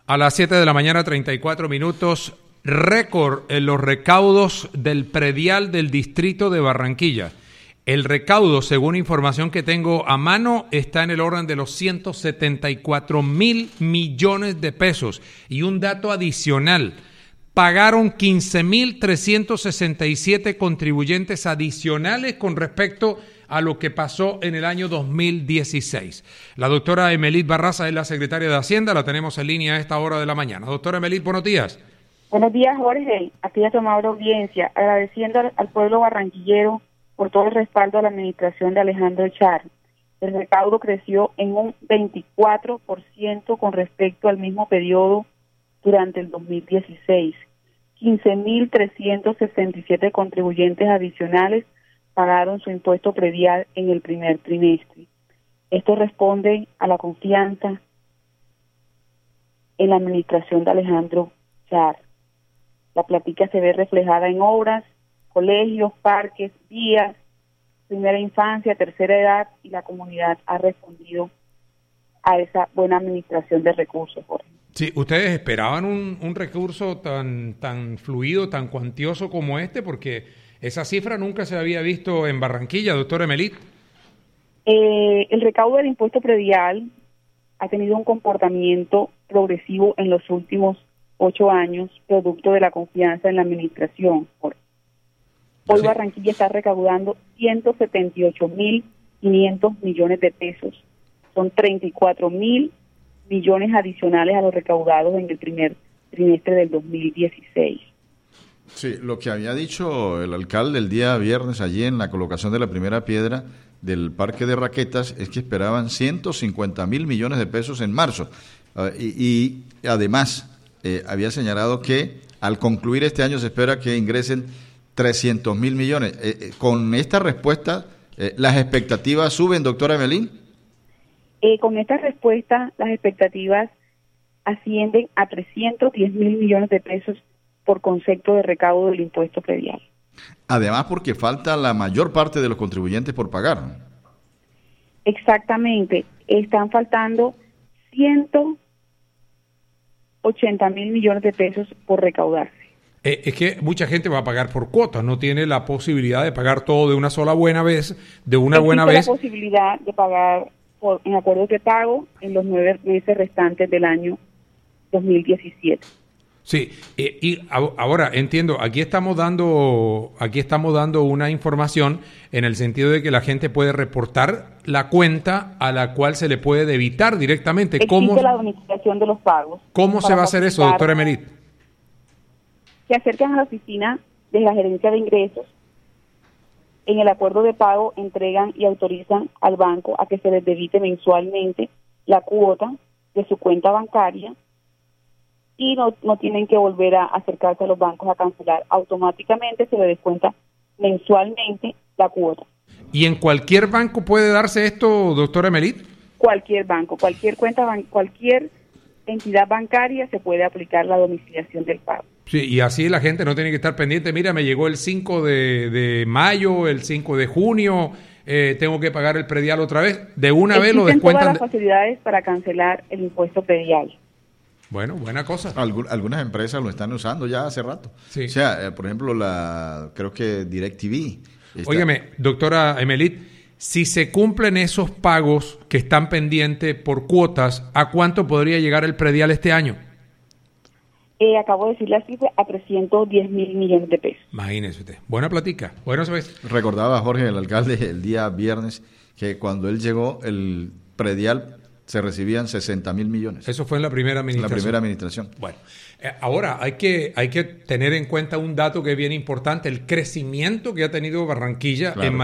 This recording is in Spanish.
A las 7 de la mañana, 34 minutos, récord en los recaudos del predial del distrito de Barranquilla. El recaudo, según información que tengo a mano, está en el orden de los 174.000 millones de pesos. Y un dato adicional, pagaron 15.367 contribuyentes adicionales con respecto a lo que pasó en el año 2016. La doctora Emelit Barraza es la secretaria de Hacienda, la tenemos en línea a esta hora de la mañana. Doctora Emelit, buenos días. Buenos días, Jorge. Aquí ha tomado la audiencia, agradeciendo al pueblo barranquillero por todo el respaldo a la administración de Alejandro Char. El recaudo creció en un 24% con respecto al mismo periodo durante el 2016. 15.367 contribuyentes adicionales pagaron su impuesto predial en el primer trimestre. Esto responde a la confianza en la administración de Alejandro Char. La plática se ve reflejada en obras, colegios, parques, vías, primera infancia, tercera edad, y la comunidad ha respondido a esa buena administración de recursos, Jorge. Sí, ¿ustedes esperaban un recurso tan fluido, tan cuantioso como este? Porque esa cifra nunca se había visto en Barranquilla, doctora Emelit. El recaudo del impuesto predial ha tenido un comportamiento progresivo en los últimos 8 años, producto de la confianza en la administración. Hoy sí. Barranquilla está recaudando 178.500 millones de pesos. Son 34.000 millones adicionales a los recaudados en el primer trimestre del 2016. Sí, lo que había dicho el alcalde el día viernes allí en la colocación de la primera piedra del Parque de Raquetas es que esperaban 150.000 millones de pesos en marzo. Y además había señalado que al concluir este año se espera que ingresen 300.000 millones. Con esta respuesta, ¿las expectativas suben, doctora Emelín? Con esta respuesta, las expectativas ascienden a 310.000 millones de pesos por concepto de recaudo del impuesto predial. Además, porque falta la mayor parte de los contribuyentes por pagar. Exactamente. Están faltando 180.000 millones de pesos por recaudarse. Es que mucha gente va a pagar por cuotas, no tiene la posibilidad de pagar todo de una sola buena vez, Existe la posibilidad de pagar en acuerdos de pago en los 9 meses restantes del año 2017. Sí, y ahora entiendo, aquí estamos dando una información en el sentido de que la gente puede reportar la cuenta a la cual se le puede debitar directamente. Existe la domiciliación de los pagos. ¿Cómo se va a hacer eso, doctora Emelit? Se acercan a la oficina de la Gerencia de Ingresos. En el acuerdo de pago entregan y autorizan al banco a que se les debite mensualmente la cuota de su cuenta bancaria y no tienen que volver a acercarse a los bancos a cancelar. Automáticamente se le descuenta mensualmente la cuota. ¿Y en cualquier banco puede darse esto, doctora Emelit? Cualquier banco, cualquier cuenta, cualquier entidad bancaria se puede aplicar la domiciliación del pago. Sí, y así la gente no tiene que estar pendiente. Mira, me llegó el 5 de mayo, el 5 de junio, tengo que pagar el predial otra vez. De una vez lo descuentan. Todas las facilidades para cancelar el impuesto predial. Bueno, buena cosa. Algunas empresas lo están usando ya hace rato. Sí. O sea, por ejemplo, creo que DirecTV. Óigame, doctora Emelit, si se cumplen esos pagos que están pendientes por cuotas, ¿a cuánto podría llegar el predial este año? Acabo de decir la cifra, a 310.000 millones de pesos. Imagínese usted. Buena platica. Bueno, ¿sabes? Recordaba Jorge, el alcalde, el día viernes, que cuando él llegó, el predial se recibían 60.000 millones. Eso fue en la primera administración. La primera administración. Bueno, ahora hay que tener en cuenta un dato que es bien importante, el crecimiento que ha tenido Barranquilla en